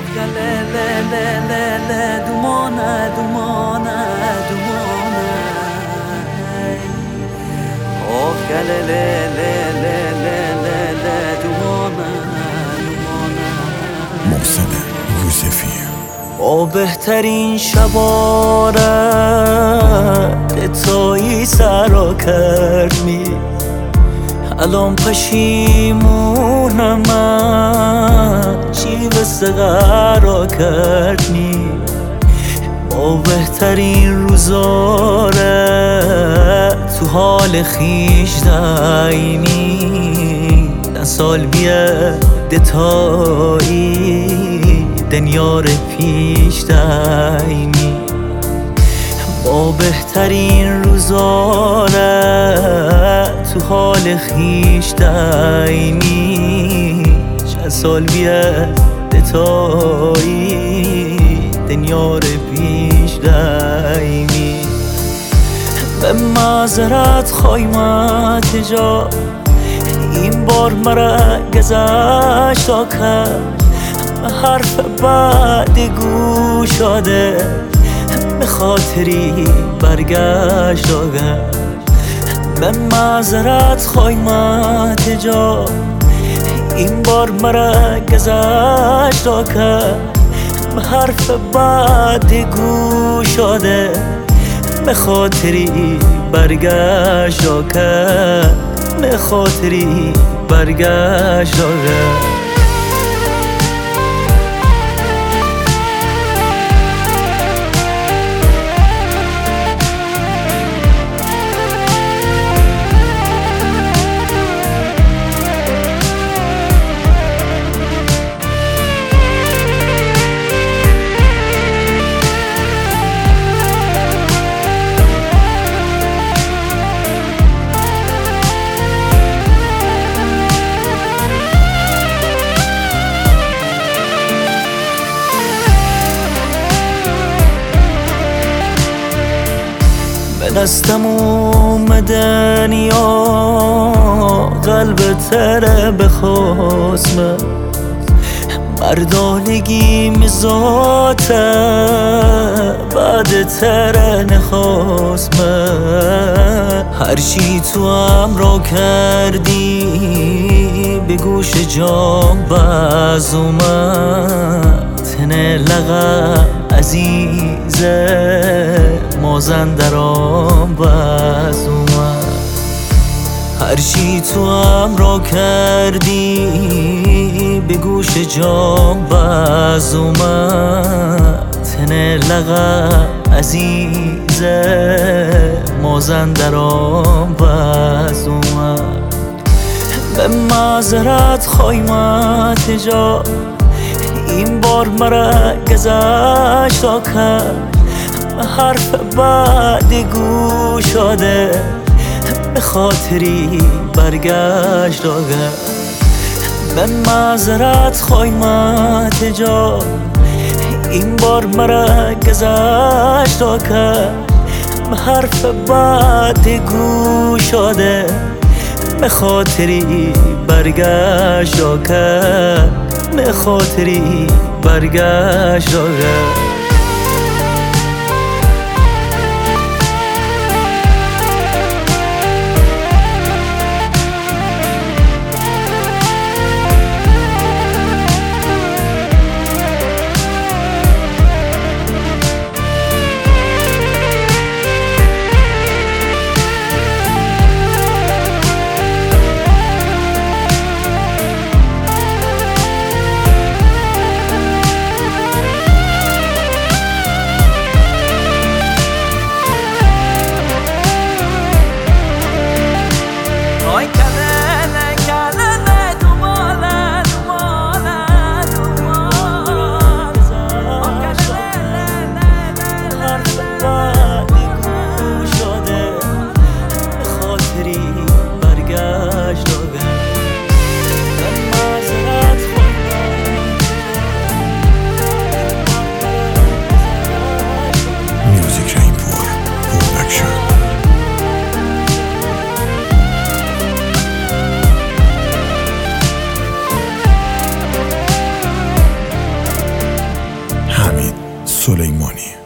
محسن یوسفی با بهترین شبارت تایی سرا کرد می الان پشیمونم چی بسته قرار کرد می با بهترین روزارت تو حال خیش دایمی den سال بیاد تایی دنیار پیش دایمی با بهترین روزارت تو حال خیش دایمی چند سال بیاد تایی دنیار پیش دایمی به معذرت خواهیمت جا این بار مرا گذشت کرد حرف بعد گوش داده به خاطری برگشت کرد به معذرت خواهیمت جا این بار مرا گذشت کرد حرف بعد گوش داده به خاطری برگشت کرد به خاطری برگشت کرد دستم اومدن یا قلب تره بخواسمه مردانگی مزاته بعد تره نخواستمه هرچی تو امرا کردی به گوش جام باز اومد تنه لغم عزیزه مازندران باز اومد هرچی تو امرا کردی به گوش جام باز اومد تنه لغم عزیزه مازندران باز اومد به معذرت خواهیمت جا این بار مرا گذشت کرد حرف بعد گوش داده به خاطری برگشت کرد به معذرت خواهیمت جا این بار مرا گذشت کرد حرف بعد گوش داده به خاطری برگشت کرد به خاطری برگشت کرد سلیمانی.